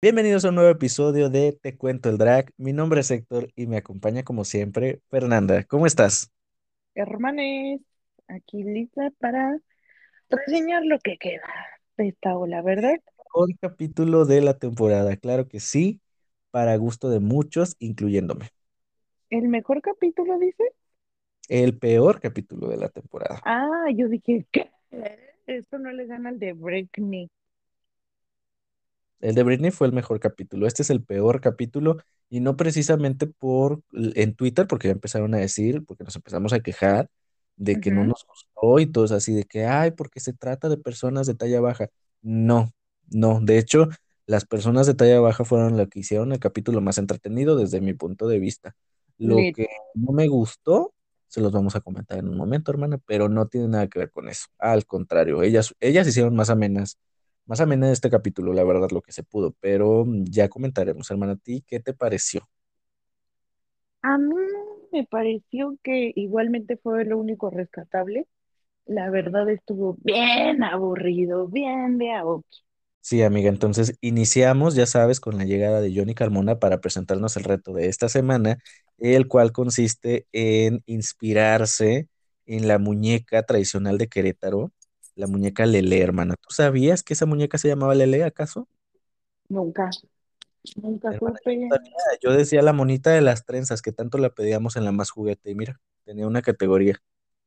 Bienvenidos a un nuevo episodio de Te Cuento el Drag. Mi nombre es Héctor y me acompaña como siempre Fernanda. ¿Cómo estás? Hermanes, aquí lista para reseñar lo que queda de esta ola, ¿verdad? Mejor capítulo de la temporada, claro que sí, para gusto de muchos, incluyéndome. ¿El mejor capítulo, dice? El peor capítulo de la temporada. Ah, yo dije, ¿qué? Esto no le gana al de Britney. El de Britney fue el mejor capítulo. Este es el peor capítulo y no precisamente en Twitter, porque ya empezaron a decir, porque nos empezamos a quejar de que no Ujú. nos gustó y todos así de que, ay, porque se trata de personas de talla baja. No, no. De hecho, las personas de talla baja fueron lo que hicieron el capítulo más entretenido desde mi punto de vista. Lo Lit. que no me gustó, se los vamos a comentar en un momento, hermana, pero no tiene nada que ver con eso. Al contrario, ellas hicieron más amena este capítulo, la verdad, lo que se pudo, pero ya comentaremos, hermana, ¿a ti qué te pareció? A mí me pareció que igualmente fue lo único rescatable. La verdad estuvo bien aburrido, bien de a ok. Sí, amiga, entonces iniciamos, ya sabes, con la llegada de Johnny Carmona para presentarnos el reto de esta semana, el cual consiste en inspirarse en la muñeca tradicional de Querétaro, la muñeca Lele, hermana. ¿Tú sabías que esa muñeca se llamaba Lele, acaso? Nunca, nunca Hermana, yo supe. no sabía. Yo decía la monita de las trenzas que tanto la pedíamos en la más juguete, y mira, tenía una categoría.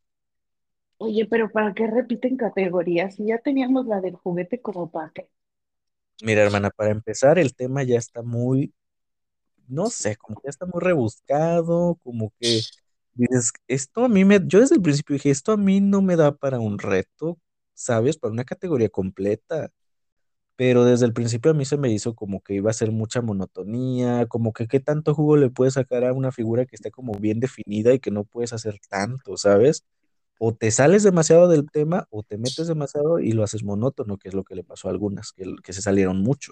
Oye, pero ¿para qué repiten categorías? Si ya teníamos la del juguete como para qué. Mira, hermana, para empezar, el tema ya está muy, no sé, como que ya está muy rebuscado, como que dices, esto a mí yo desde el principio dije, esto a mí no me da para un reto, ¿sabes? Para una categoría completa, pero desde el principio a mí se me hizo como que iba a ser mucha monotonía, como que qué tanto jugo le puedes sacar a una figura que esté como bien definida y que no puedes hacer tanto, ¿sabes? O te sales demasiado del tema o te metes demasiado y lo haces monótono, que es lo que le pasó a algunas, que se salieron mucho.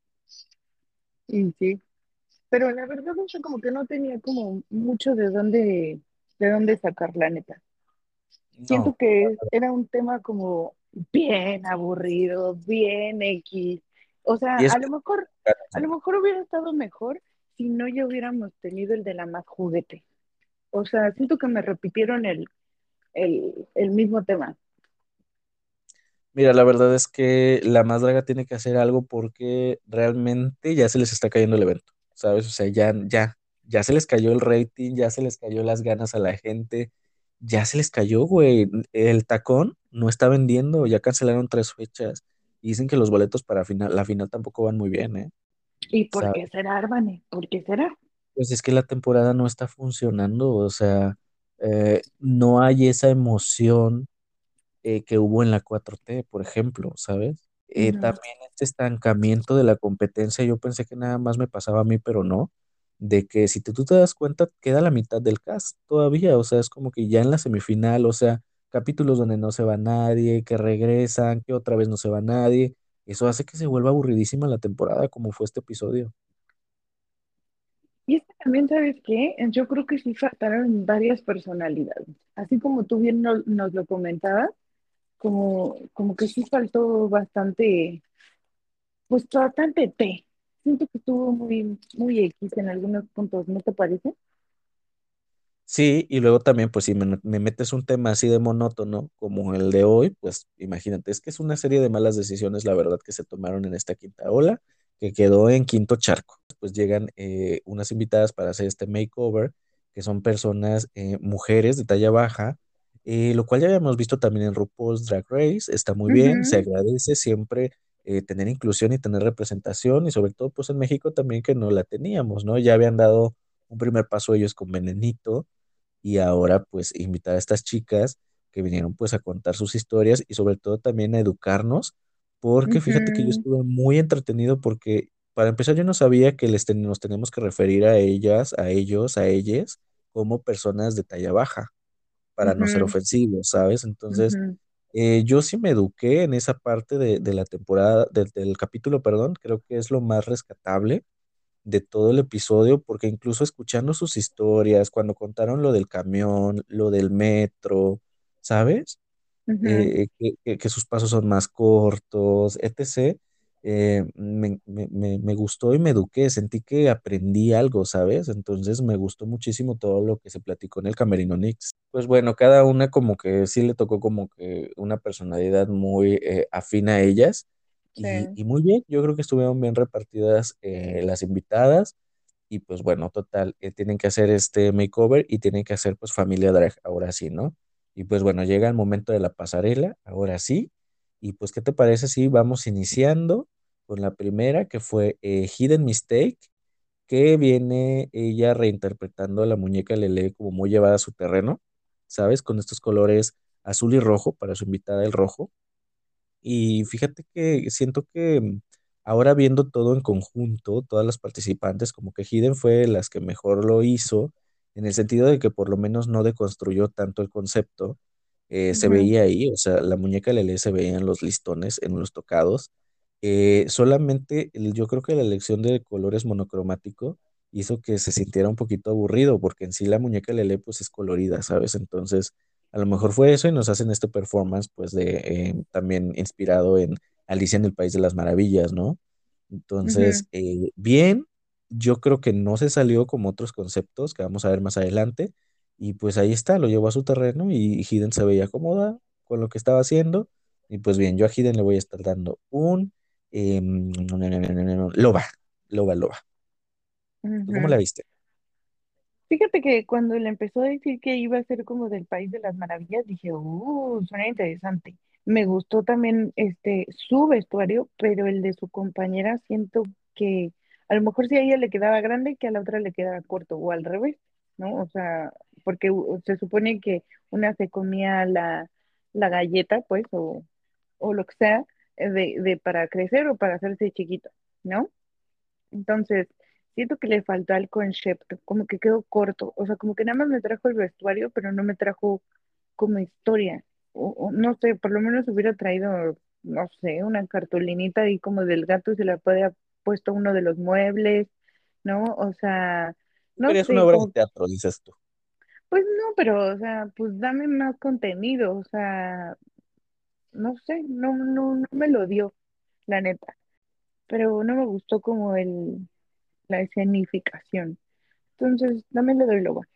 Y sí, pero la verdad yo como que no tenía como mucho de dónde sacar la neta. Siento No. que era un tema como bien aburrido, bien X. O sea, Y es a que lo mejor, a lo mejor hubiera estado mejor si no ya hubiéramos tenido el de la más juguete. O sea, siento que me repitieron el mismo tema. mira, la verdad es que la Más Draga tiene que hacer algo porque realmente ya se les está cayendo el evento, ¿sabes? O sea, ya se les cayó el rating, ya se les cayó las ganas a la gente, ya se les cayó, güey. El tacón no está vendiendo, ya cancelaron 3 fechas y dicen que los boletos para la final tampoco van muy bien, ¿eh? ¿Y por ¿Sabes? qué será, Arbane? ¿Por qué será? Pues es que la temporada no está funcionando, o sea, no hay esa emoción que hubo en la 4T, por ejemplo, ¿sabes? Ujú. También este estancamiento de la competencia, yo pensé que nada más me pasaba a mí, pero no, de que si tú te das cuenta, queda la mitad del cast todavía, o sea, es como que ya en la semifinal, o sea, capítulos donde no se va nadie, que regresan, que otra vez no se va nadie, eso hace que se vuelva aburridísima la temporada, como fue este episodio. Y es que también, ¿sabes qué? Yo creo que sí faltaron varias personalidades. Así como tú bien nos lo comentabas, como que sí faltó bastante, pues bastante té. Siento que estuvo muy, muy X en algunos puntos, ¿no te parece? Sí, y luego también, pues si me metes un tema así de monótono como el de hoy, pues imagínate, es que es una serie de malas decisiones, la verdad, que se tomaron en esta quinta ola, que quedó en quinto charco. Pues llegan unas invitadas para hacer este makeover, que son personas, mujeres de talla baja, lo cual ya habíamos visto también en RuPaul's Drag Race, está muy bien, se Ujú, agradece siempre tener inclusión y tener representación, y sobre todo, pues en México también que no la teníamos, ¿no? Ya habían dado un primer paso ellos con Venenito y ahora pues invitar a estas chicas que vinieron pues a contar sus historias y sobre todo también a educarnos, porque fíjate que yo ujú, estuve muy entretenido porque para empezar yo no sabía que nos tenemos que referir a ellas, a ellos, a ellas como personas de talla baja para no ser ujú, ofensivos, ¿sabes? Entonces, ujú. yo sí me eduqué en esa parte de la temporada, del capítulo, perdón, creo que es lo más rescatable de todo el episodio, porque incluso escuchando sus historias, cuando contaron lo del camión, lo del metro, ¿sabes? Ujú. Que sus pasos son más cortos, etc. me gustó y me eduqué, sentí que aprendí algo, ¿sabes? Entonces me gustó muchísimo todo lo que se platicó en el Camerino Mix. Pues bueno, cada una como que sí le tocó como que una personalidad muy afín a ellas Sí. y muy bien, yo creo que estuvieron bien repartidas las invitadas. Y pues bueno, total, tienen que hacer este makeover y tienen que hacer pues familia drag, ahora sí, ¿no? Y pues bueno, llega el momento de la pasarela, ahora sí. Y pues, ¿qué te parece si vamos iniciando con la primera, que fue Hidden Mistake, que viene ella reinterpretando a la muñeca Lele como muy llevada a su terreno, ¿sabes? Con estos colores azul y rojo para su invitada el rojo. Y fíjate que siento que ahora viendo todo en conjunto, todas las participantes, como que Hidden fue las que mejor lo hizo, en el sentido de que por lo menos no deconstruyó tanto el concepto. Se Ujú, veía ahí, o sea, la muñeca Lele se veía en los listones, en los tocados. Solamente yo creo que la elección de colores monocromático hizo que se sintiera un poquito aburrido, porque en sí la muñeca Lele pues es colorida, ¿sabes? Entonces a lo mejor fue eso y nos hacen este performance, pues, de también inspirado en Alicia en el País de las Maravillas, ¿no? ujú, Entonces, bien, yo creo que no se salió como otros conceptos que vamos a ver más adelante. Y pues ahí está, lo llevó a su terreno y Hidden se veía cómoda con lo que estaba haciendo. Y pues bien, yo a Hidden le voy a estar dando un loba, loba, loba. ¿Tú cómo la ujú. viste? Fíjate que cuando le empezó a decir que iba a ser como del País de las Maravillas, dije, suena interesante. Me gustó también su vestuario, pero el de su compañera siento que a lo mejor si a ella le quedaba grande, que a la otra le quedaba corto, o al revés, ¿no? O sea, porque se supone que una se comía la galleta, pues, o lo que sea, de para crecer o para hacerse chiquita, ¿no? Entonces, siento que le faltó al concepto, como que quedó corto, o sea, como que nada más me trajo el vestuario, pero no me trajo como historia, o no sé, por lo menos hubiera traído, no sé, una cartulinita ahí como del gato y se la podía puesto a uno de los muebles, ¿no? O sea, Tú no querías una sé, obra de como, teatro, dices tú. pues no, pero, o sea, pues dame más contenido, o sea, no sé, no me lo dio, la neta, pero no me gustó como la escenificación. Entonces, dame le doy loba.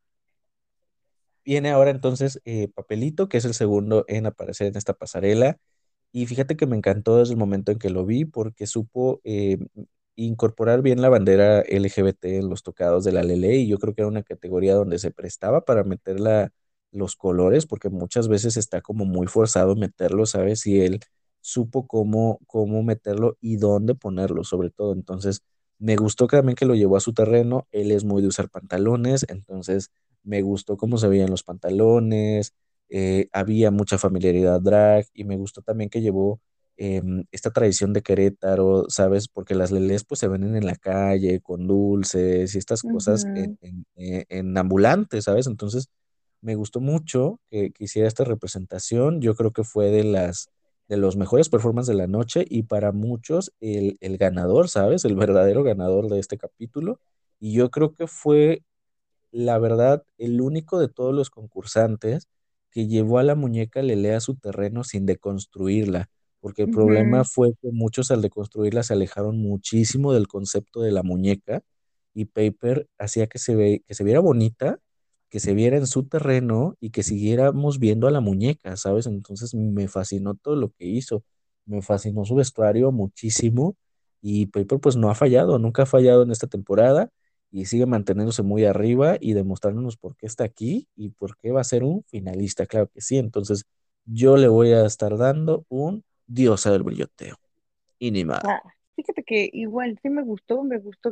Viene ahora entonces Papelito, que es el segundo en aparecer en esta pasarela. Y fíjate que me encantó desde el momento en que lo vi porque supo incorporar bien la bandera LGBT en los tocados de la Lele y yo creo que era una categoría donde se prestaba para meter los colores porque muchas veces está como muy forzado meterlo, ¿sabes? Y él supo cómo meterlo y dónde ponerlo sobre todo. Entonces me gustó que también que lo llevó a su terreno. Él es muy de usar pantalones, entonces me gustó cómo se veían los pantalones, había mucha familiaridad drag y me gustó también que llevó esta tradición de Querétaro, ¿sabes? Porque las lelés pues se venden en la calle con dulces y estas cosas Ujú, en ambulantes, ¿sabes? Entonces me gustó mucho que hiciera esta representación. Yo creo que fue de los mejores performances de la noche y para muchos el ganador, ¿sabes? El verdadero ganador de este capítulo. Y yo creo que fue la verdad, el único de todos los concursantes que llevó a la muñeca Lele a su terreno sin deconstruirla, porque el problema ujú, fue que muchos al deconstruirla se alejaron muchísimo del concepto de la muñeca y Paper hacía que se viera bonita, que se viera en su terreno y que siguiéramos viendo a la muñeca, ¿sabes? Entonces me fascinó todo lo que hizo, me fascinó su vestuario muchísimo y Paper pues no ha fallado, nunca ha fallado en esta temporada y sigue manteniéndose muy arriba y demostrándonos por qué está aquí y por qué va a ser un finalista, claro que sí. Entonces, yo le voy a estar dando un diosa del brilloteo. Y ni más. ah, fíjate que igual sí me gustó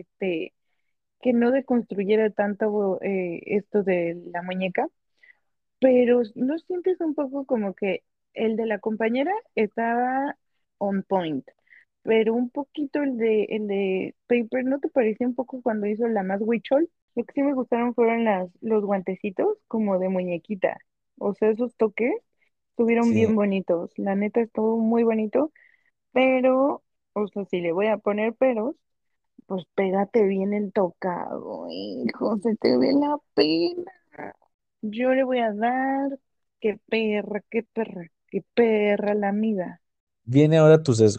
que no deconstruyera tanto esto de la muñeca, pero ¿no sientes un poco como que el de la compañera estaba on point? Pero un poquito el de Paper, ¿no te pareció un poco cuando hizo la más huichol? Lo que sí me gustaron fueron los guantecitos como de muñequita. O sea, esos toques estuvieron Sí, bien bonitos. La neta estuvo muy bonito, pero, o sea, si le voy a poner peros, pues pégate bien el tocado, hijo, se te ve la pena. Yo le voy a dar, qué perra, qué perra, qué perra la amiga. viene ahora tu sesgo.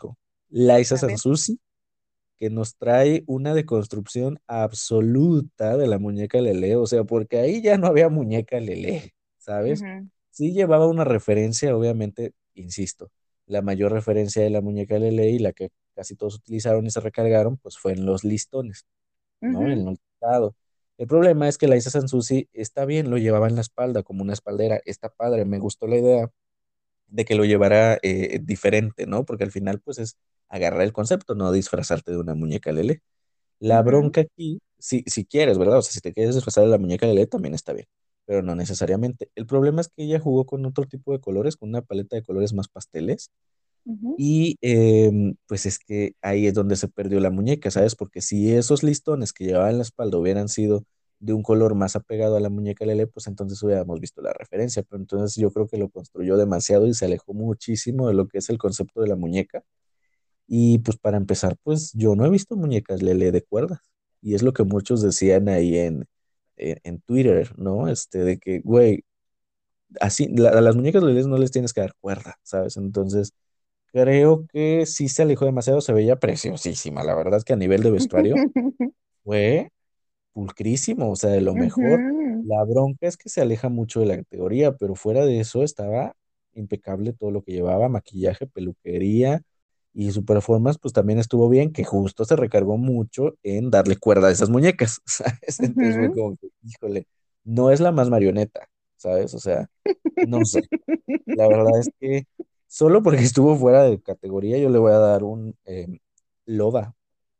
Liza A ver. Sansusi, que nos trae una deconstrucción absoluta de la muñeca Lele, o sea, porque ahí ya no había muñeca Lele, ¿sabes? Ujú, Sí llevaba una referencia, obviamente, insisto, la mayor referencia de la muñeca Lele y la que casi todos utilizaron y se recargaron, pues fue en los listones, ¿no? ujú, En el tocado. El problema es que la Isa Sansusi está bien, lo llevaba en la espalda como una espaldera, está padre, me gustó la idea de que lo llevara diferente, ¿no? Porque al final, pues es agarrar el concepto, no disfrazarte de una muñeca Lele. La ujú, bronca aquí, si quieres, ¿verdad? O sea, si te quieres disfrazar de la muñeca Lele, también está bien, pero no necesariamente. El problema es que ella jugó con otro tipo de colores, con una paleta de colores más pasteles, ujú, y pues es que ahí es donde se perdió la muñeca, ¿sabes? Porque si esos listones que llevaba en la espalda hubieran sido de un color más apegado a la muñeca Lele, pues entonces hubiéramos visto la referencia, pero entonces yo creo que lo construyó demasiado y se alejó muchísimo de lo que es el concepto de la muñeca. Y pues para empezar, pues yo no he visto muñecas Lele de cuerdas. Y es lo que muchos decían ahí en Twitter, ¿no? De que, güey, así, a las muñecas Lele no les tienes que dar cuerda, ¿sabes? Entonces, creo que sí se alejó demasiado, se veía preciosísima. La verdad es que a nivel de vestuario fue pulcrísimo, o sea, de lo mejor. ujú, La bronca es que se aleja mucho de la categoría, pero fuera de eso estaba impecable todo lo que llevaba, maquillaje, peluquería y su performance, pues también estuvo bien, que justo se recargó mucho en darle cuerda a esas muñecas, ¿sabes? Entonces fue ujú. como que, híjole, no es la más marioneta, ¿sabes? O sea, no sé. La verdad es que solo porque estuvo fuera de categoría, yo le voy a dar un loba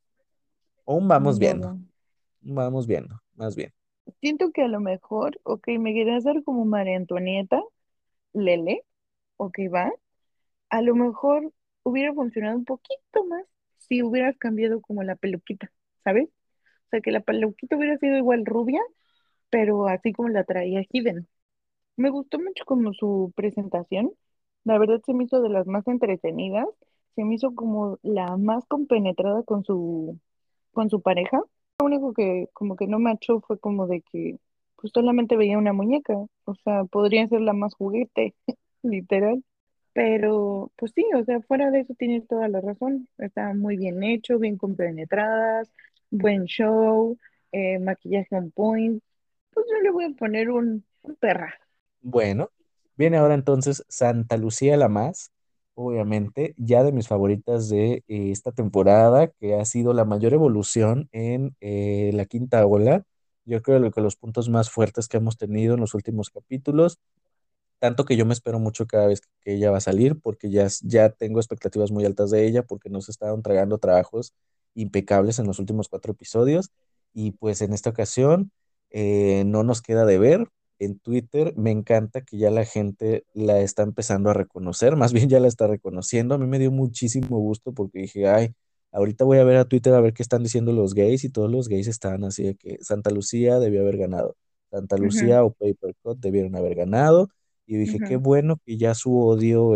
o un No. vamos viendo, más bien. Siento que a lo mejor, ok, me quería hacer como María Antonieta, Lele, ok, va. A lo mejor hubiera funcionado un poquito más si hubieras cambiado como la peluquita, ¿sabes? O sea, que la peluquita hubiera sido igual rubia, pero así como la traía Hidden. Me gustó mucho como su presentación. La verdad se me hizo de las más entretenidas. Se me hizo como la más compenetrada con su pareja. Lo único que como que no me achó fue como de que pues solamente veía una muñeca. O sea, podría ser la más juguete, literal. Pero, pues sí, o sea, fuera de eso tienes toda la razón. Está muy bien hecho, bien compenetradas, buen show, maquillaje on point. Pues yo le voy a poner un perra. Bueno, viene ahora entonces Santa Lucía la Más, obviamente, ya de mis favoritas de esta temporada, que ha sido la mayor evolución en la quinta ola. Yo creo que los puntos más fuertes que hemos tenido en los últimos capítulos. Tanto que yo me espero mucho cada vez que ella va a salir, porque ya tengo expectativas muy altas de ella, porque nos estaban tragando trabajos impecables en los últimos 4 episodios. Y pues en esta ocasión no nos queda de ver. En Twitter me encanta que ya la gente la está empezando a reconocer, más bien ya la está reconociendo. A mí me dio muchísimo gusto porque dije, ay, ahorita voy a ver a Twitter a ver qué están diciendo los gays y todos los gays estaban así de que Santa Lucía debió haber ganado. Santa Ujú, Lucía o Paper Cut debieron haber ganado. Y yo dije, qué ujú, bueno que ya su odio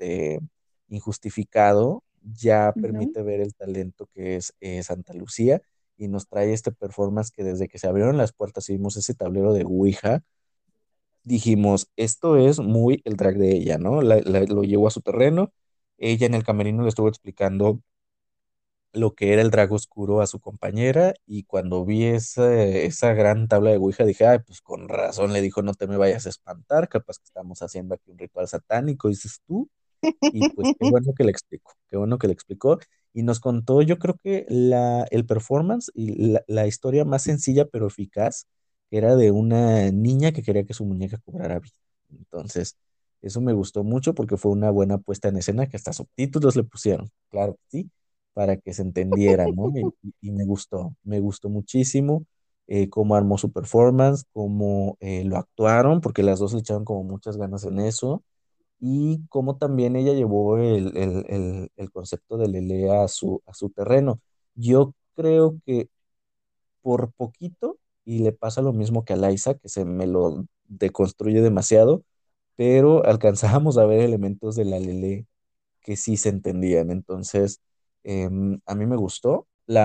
injustificado ya ujú. permite ver el talento que es Santa Lucía y nos trae este performance que desde que se abrieron las puertas y vimos ese tablero de Ouija, dijimos, esto es muy el drag de ella, ¿no? Lo llevó a su terreno, ella en el camerino le estuvo explicando lo que era el drag oscuro a su compañera y cuando vi esa gran tabla de Ouija dije, ay, pues con razón le dijo, no te me vayas a espantar, capaz que estamos haciendo aquí un ritual satánico, dices tú, y pues qué bueno que le explicó, qué bueno que le explicó y nos contó, yo creo que el performance y la historia más sencilla pero eficaz, que era de una niña que quería que su muñeca cobrara vida. Entonces, eso me gustó mucho porque fue una buena puesta en escena que hasta subtítulos le pusieron, claro que sí, para que se entendiera, ¿no? Y me gustó muchísimo cómo armó su performance, cómo lo actuaron, porque las dos le echaron como muchas ganas en eso y cómo también ella llevó el concepto de Lele a su terreno. Yo creo que por poquito, y le pasa lo mismo que a Liza, que se me lo deconstruye demasiado, pero alcanzábamos a ver elementos de la Lele que sí se entendían. Entonces, a mí me gustó,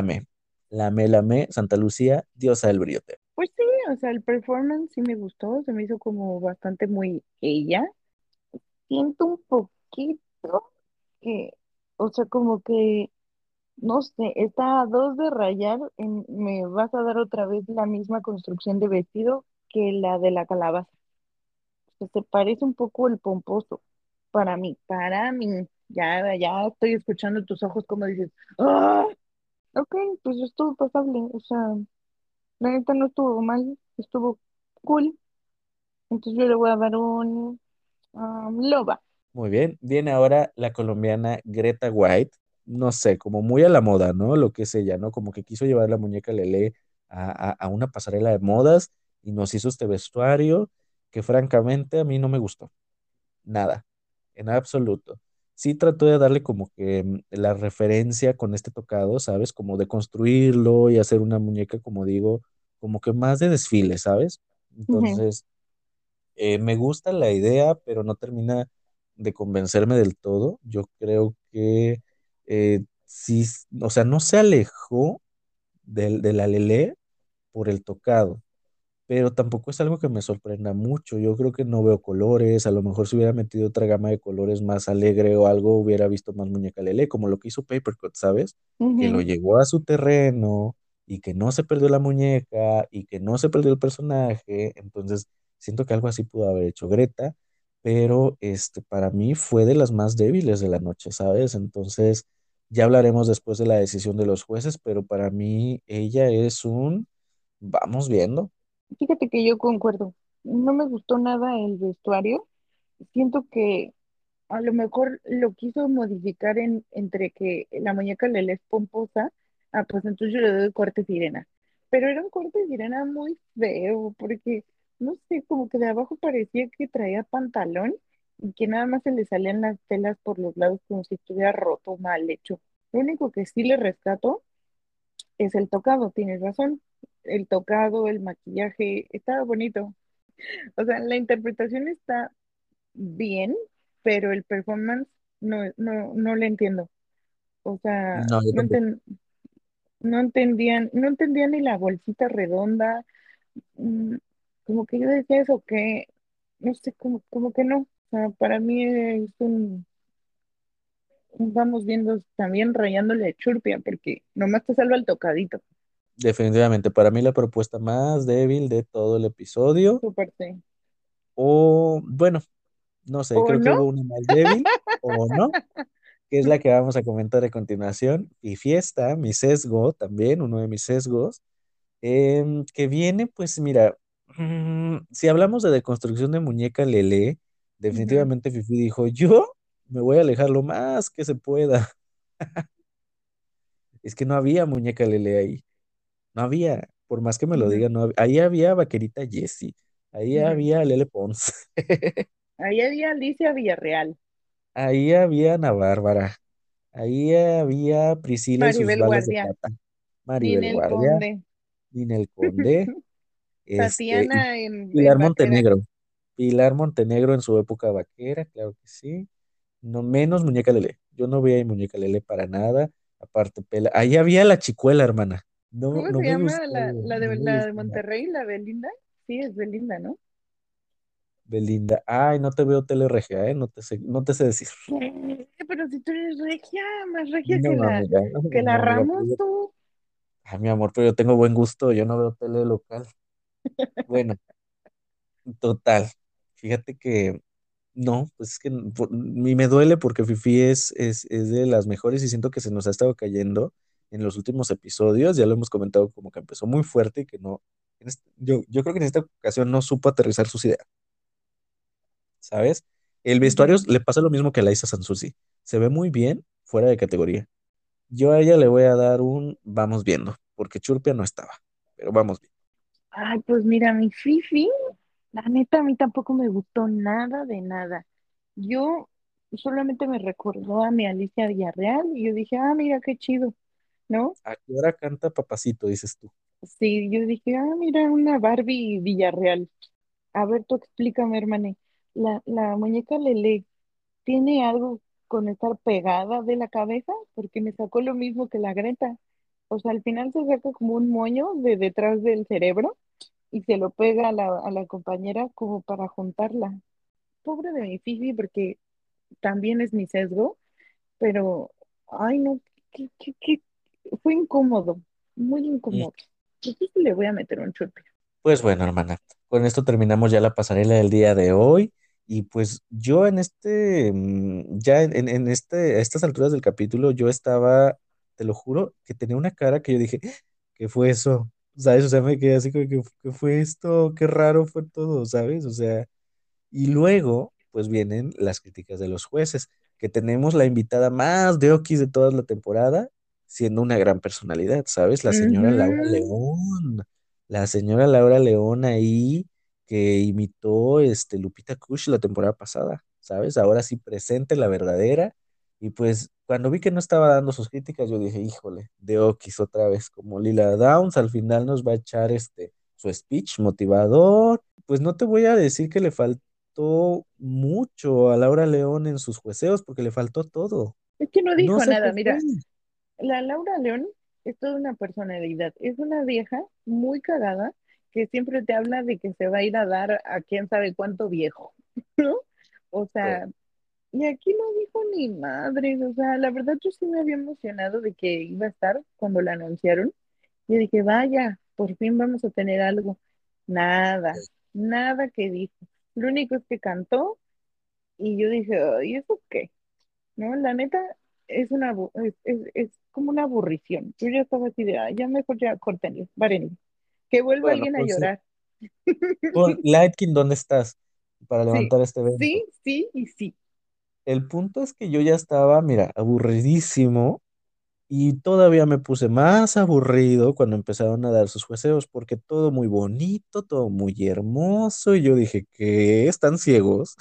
la amé, Santa Lucía, diosa del briote. Pues sí, o sea, el performance sí me gustó, se me hizo como bastante muy ella. Siento un poquito O sea, como que, no sé, está a dos de rayar, me vas a dar otra vez la misma construcción de vestido que la de la calabaza. O sea, se parece un poco el pomposo. Para mí. Ya estoy escuchando tus ojos como dices, ¡ah! Ok, pues estuvo pasable. O sea, la neta no estuvo mal, estuvo cool. Entonces yo le voy a dar un loba. Muy bien. Viene ahora la colombiana Greta White. No sé, como muy a la moda, ¿no? Lo que es ella, ¿no? Como que quiso llevar la muñeca Lele a una pasarela de modas y nos hizo este vestuario que francamente a mí no me gustó. Nada, en absoluto. Sí trató de darle como que la referencia con este tocado, ¿sabes? Como de construirlo y hacer una muñeca, como digo, como que más de desfile, ¿sabes? Ujú, Entonces, me gusta la idea, pero no termina de convencerme del todo. Yo creo que sí, o sea, no se alejó de la Lelé por el tocado, pero tampoco es algo que me sorprenda mucho. Yo creo que no veo colores. A lo mejor si hubiera metido otra gama de colores más alegre o algo, hubiera visto más muñeca Lele, como lo que hizo Papercut, ¿sabes? Que lo ujú. llevó a su terreno y que no se perdió la muñeca y que no se perdió el personaje. Entonces, siento que algo así pudo haber hecho Greta, pero para mí fue de las más débiles de la noche, ¿sabes? Entonces, ya hablaremos después de la decisión de los jueces, pero para mí ella es un... Vamos viendo. Fíjate que yo concuerdo. No me gustó nada el vestuario. Siento que a lo mejor lo quiso modificar entre que la muñeca Lele es pomposa, pues entonces yo le doy corte sirena. Pero era un corte sirena muy feo, porque no sé, como que de abajo parecía que traía pantalón y que nada más se le salían las telas por los lados como si estuviera roto, mal hecho. Lo único que sí le rescato es el tocado, tienes razón. El tocado, el maquillaje, estaba bonito. O sea, la interpretación está bien, pero el performance no le entiendo. O sea, No, yo tampoco. no entendían ni la bolsita redonda. mm, Como que yo decía eso que, no sé, como que no. O sea, para mí es vamos viendo también rayándole churpia, porque nomás te salva el tocadito. Definitivamente, para mí la propuesta más débil de todo el episodio, Súper sí. o bueno, no sé, ¿O creo que no? hubo una más débil, o no, que es la que vamos a comentar a continuación. Y fiesta, mi sesgo también, uno de mis sesgos, que viene, pues mira, si hablamos de deconstrucción de muñeca Lele, Ujú, definitivamente Fifi dijo, yo me voy a alejar lo más que se pueda. Es que no había muñeca Lele ahí. No había, por más que me lo ujú, digan, ahí había Vaquerita Jessie, ahí ujú. había Lele Pons, Ahí había Alicia Villarreal, ahí había Ana Bárbara, ahí había Priscila y sus Maribel balas de Guardia, plata, Maribel Ninel Guardia, Conde, Ninel Conde, y Tatiana en Pilar Vaquera. Montenegro. Pilar Montenegro en su época vaquera, claro que sí. No menos Muñeca Lele. Yo no veía Muñeca Lele para nada. Aparte, ahí había la chicuela, hermana. No, ¿Cómo no se me llama gustó, no me la de gustó nada. Monterrey, la Belinda? Sí, es Belinda, ¿no? Belinda. Ay, no te veo tele regia, ¿eh? No te sé decir. ¿Qué? Pero si tú eres regia, más regia No, amiga, que la no, amiga, Ramos, tú. ay, mi amor, pero yo tengo buen gusto, yo no veo tele local. Bueno, total. Fíjate que no, pues es que me duele porque Fifi es de las mejores y siento que se nos ha estado cayendo en los últimos episodios. Ya lo hemos comentado como que empezó muy fuerte y que no. Yo creo que en esta ocasión no supo aterrizar sus ideas, ¿sabes? El vestuario Ujú. le pasa lo mismo que a Laisa Sansusi. Se ve muy bien fuera de categoría. Yo a ella le voy a dar un vamos viendo, porque Churpia no estaba, pero vamos bien. Ay, pues mira, mi Fifi, la neta, a mí tampoco me gustó nada de nada. Yo solamente me recordó a mi Alicia Villarreal y yo dije, mira qué chido, ¿no? ¿A qué hora canta Papacito, dices tú? Sí, yo dije, mira, una Barbie Villarreal. A ver, tú explícame, hermane. La muñeca Lele tiene algo con estar pegada de la cabeza, porque me sacó lo mismo que la Greta. O sea, al final se saca como un moño de detrás del cerebro y se lo pega a la compañera como para juntarla. Pobre de mi Fifi, porque también es mi sesgo, pero Ay, no, qué, fue incómodo, muy Mm. incómodo. Yo creo que le voy a meter un chupe. Pues bueno, hermana, con esto terminamos ya la pasarela del día de hoy. Y pues yo en ya a estas alturas del capítulo, yo estaba, te lo juro, que tenía una cara que yo dije, ¿qué fue eso? ¿Sabes? O sea, me quedé así como que, ¿qué fue esto? Qué raro fue todo, ¿sabes? O sea, y luego, pues vienen las críticas de los jueces, que tenemos la invitada más de Okis de toda la temporada, siendo una gran personalidad, ¿sabes? La señora Laura Ujú. León. La señora Laura León ahí, que imitó Lupita Kush la temporada pasada, ¿sabes? Ahora sí presente la verdadera. Y pues cuando vi que no estaba dando sus críticas, yo dije, híjole, de Okis otra vez, como Lila Downs, al final nos va a echar su speech motivador. Pues no te voy a decir que le faltó mucho a Laura León en sus jueceos, porque le faltó todo. Es que no No dijo sé qué nada, fue. mira, la Laura León es toda una personalidad, es una vieja muy cagada que siempre te habla de que se va a ir a dar a quién sabe cuánto viejo, ¿no? O sea, y aquí no dijo ni madres, o sea, la verdad yo sí me había emocionado de que iba a estar cuando la anunciaron. Yo dije, vaya, por fin vamos a tener algo. Nada, nada que dijo. Lo único es que cantó y yo dije, ay, ¿eso qué? ¿No? La neta es como una aburrición. Yo ya estaba así de, "Ay, ya mejor ya córtenle, párenle. Que vuelva Bueno, alguien a pues llorar. Lightkin, ¿dónde estás para Sí, levantar este evento? sí, sí y sí. El punto es que yo ya estaba, mira, aburridísimo y todavía me puse más aburrido cuando empezaron a dar sus jueceos, porque todo muy bonito, todo muy hermoso, y yo dije, ¿qué? ¿Están ciegos?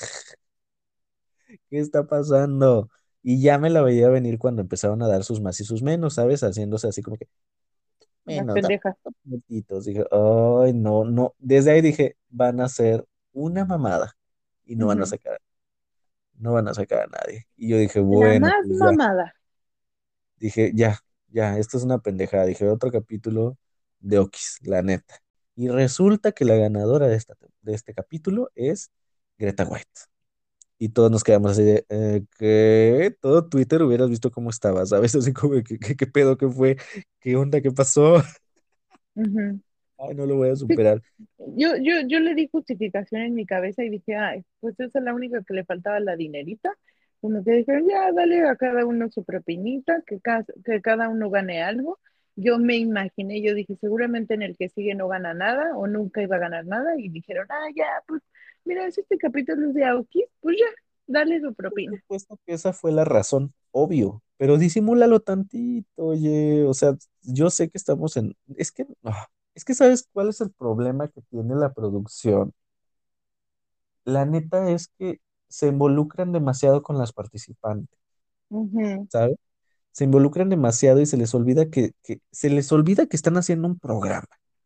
¿Qué está pasando? Y ya me la veía venir cuando empezaron a dar sus más y sus menos, ¿sabes? Haciéndose así como que Las menos, pendejas. puntitos. Dije, ay, no, no. Desde ahí dije, van a ser una mamada y Ujú. no van a sacar a nadie. Y yo dije, La bueno, más pues ya. mamada. Dije, ya, esto es una pendejada. Dije, otro capítulo de Okis, la neta. Y resulta que la ganadora de este capítulo es Greta White. Y todos nos quedamos así de, que todo Twitter hubieras visto cómo estaba, ¿sabes? Así como, de ¿qué pedo? ¿Qué fue? ¿Qué onda? ¿Qué pasó? Ujú. Ay, no lo voy a Sí, superar. yo le di justificación en mi cabeza y dije, ay, pues esa es la única que le faltaba la dinerita. Como que dijeron, ya, dale a cada uno su propinita, que cada uno gane algo. Yo me imaginé, yo dije, seguramente en el que sigue no gana nada o nunca iba a ganar nada. Y dijeron, ah, ya, pues mira, si este capítulo es de Aoki, pues ya, dale su Por propina. supuesto que esa fue la razón, obvio, pero disimúlalo tantito, oye, o sea, yo sé que estamos es que ¿sabes cuál es el problema que tiene la producción? La neta es que se involucran demasiado con las participantes, Ujú. ¿sabes? Se involucran demasiado y se les olvida se les olvida que están haciendo un programa,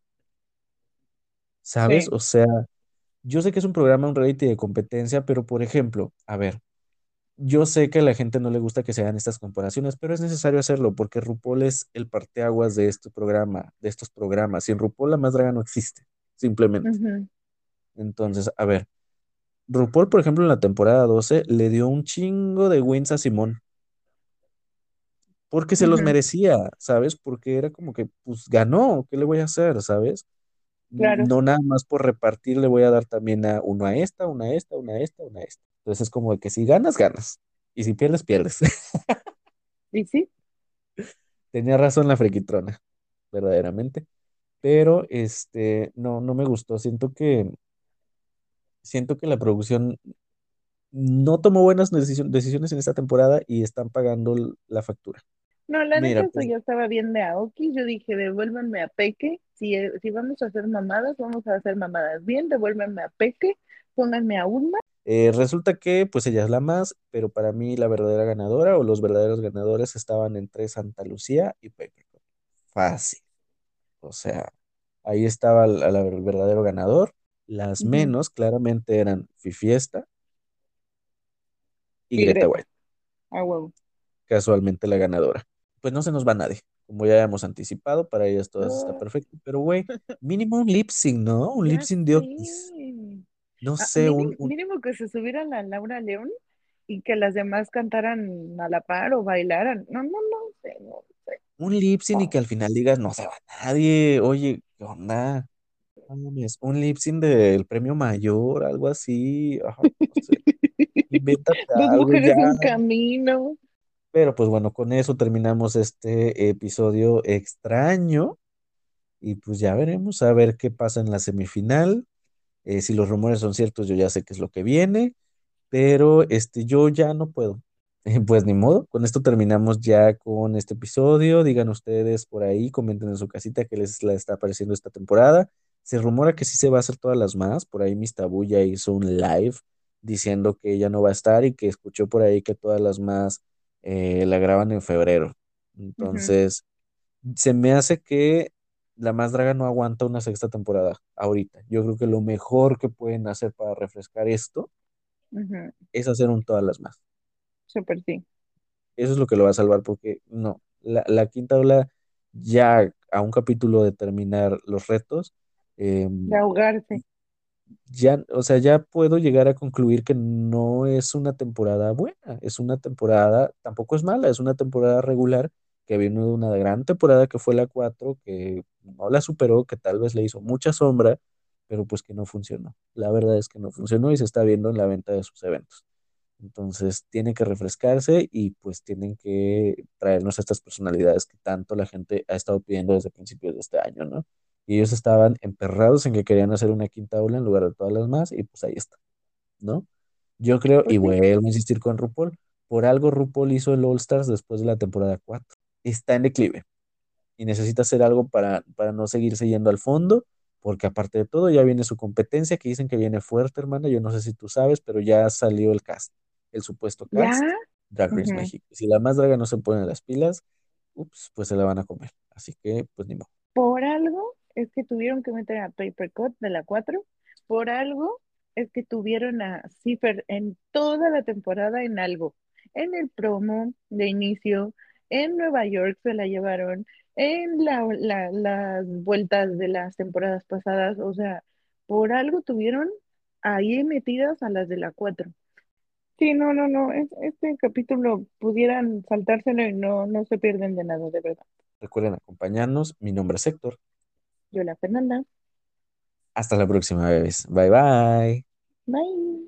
¿sabes? Sí, O sea, yo sé que es un programa, un reality de competencia, pero por ejemplo, a ver, yo sé que a la gente no le gusta que se hagan estas comparaciones, pero es necesario hacerlo porque RuPaul es el parteaguas de este programa, de estos programas. Sin RuPaul la más draga no existe, simplemente. ujú, Entonces, a ver, RuPaul, por ejemplo, en la temporada 12 le dio un chingo de wins a Simón, porque se los ujú, merecía, ¿sabes? Porque era como que, pues ganó, ¿qué le voy a hacer, ¿sabes? claro. No nada más por repartir, le voy a dar también a uno a esta, una a esta, una a esta, una a esta. Entonces es como de que si ganas, ganas. Y si pierdes, pierdes. Y sí, Tenía razón la frequitrona, verdaderamente. Pero no me gustó. Siento que la producción no tomó buenas decisiones en esta temporada y están pagando la factura. no, la neta, Mira, eso pues ya estaba bien de Aoki. Yo dije, devuélvanme a Peque. Si vamos a hacer mamadas, vamos a hacer mamadas bien. Devuélvanme a Peque. Pónganme a Ulma. resulta que pues ella es la más, pero para mí la verdadera ganadora o los verdaderos ganadores estaban entre Santa Lucía y Pepe. Fácil. O sea, ahí estaba el verdadero ganador. Las Ujú. menos claramente eran Fifiesta y Y Greta Greta, White, a huevo. casualmente la ganadora. Pues no se nos va nadie, como ya hemos anticipado, para ellas todas está Ah, perfecto, pero güey, mínimo un lip sync, ¿no? Un lip ya sync de sé. Okis. No Ah, sé, mínimo que se subiera la Laura León y que las demás cantaran a la par o bailaran. No, no, no sé, no sé. Un lip sync y que al final digas, no se va nadie, oye, ¿qué onda? No mames, un lip sync del premio mayor, algo así, ay, no sé, invéntate Dos algo ya. mujeres, un camino. Pero pues bueno, con eso terminamos este episodio extraño y pues ya veremos a ver qué pasa en la semifinal. Si los rumores son ciertos, yo ya sé qué es lo que viene, pero yo ya no puedo. Pues ni modo, con esto terminamos ya con este episodio. Digan ustedes por ahí, comenten en su casita qué les la está pareciendo esta temporada. Se rumora que sí se va a hacer todas las más. Por ahí Miss Tabú ya hizo un live diciendo que ella no va a estar y que escuchó por ahí que todas las más la graban en febrero. Ujú, Entonces, se me hace que La Más Draga no aguanta una sexta temporada ahorita. Yo creo que lo mejor que pueden hacer para refrescar esto ujú. es hacer un todas las más. Súper sí. Eso es lo que lo va a salvar porque no, la quinta ola ya a un capítulo de terminar los retos, eh, De ahogarse. ya, o sea, ya puedo llegar a concluir que no es una temporada buena, es una temporada, tampoco es mala, es una temporada regular que vino de una gran temporada que fue la 4 que no la superó, que tal vez le hizo mucha sombra, pero pues que no funcionó. La verdad es que no funcionó y se está viendo en la venta de sus eventos. Entonces tiene que refrescarse y pues tienen que traernos estas personalidades que tanto la gente ha estado pidiendo desde principios de este año, ¿no? Y ellos estaban emperrados en que querían hacer una quinta ola en lugar de todas las más y pues ahí está, ¿no? Yo creo, y Pues sí, vuelvo a insistir con RuPaul, por algo RuPaul hizo el All Stars después de la temporada 4. Está en declive y necesita hacer algo para no seguirse yendo al fondo, porque aparte de todo ya viene su competencia, que dicen que viene fuerte, hermana. Yo no sé si tú sabes, pero ya salió el cast, el supuesto ya. cast, Drag Race Ujú. México. Si la más draga no se pone las pilas, ups, pues se la van a comer. Así que, pues ni modo. Por algo es que tuvieron que meter a Paper Cut de la 4. Por algo es que tuvieron a Cipher en toda la temporada en algo. En el promo de inicio, en Nueva York se la llevaron, en las vueltas de las temporadas pasadas. O sea, por algo tuvieron ahí metidas a las de la 4. Sí, no, no, no. Este capítulo pudieran saltárselo y no, no se pierden de nada, de verdad. Recuerden acompañarnos. Mi nombre es Héctor. Yo, la Fernanda. Hasta la próxima, bebés. Bye bye. Bye.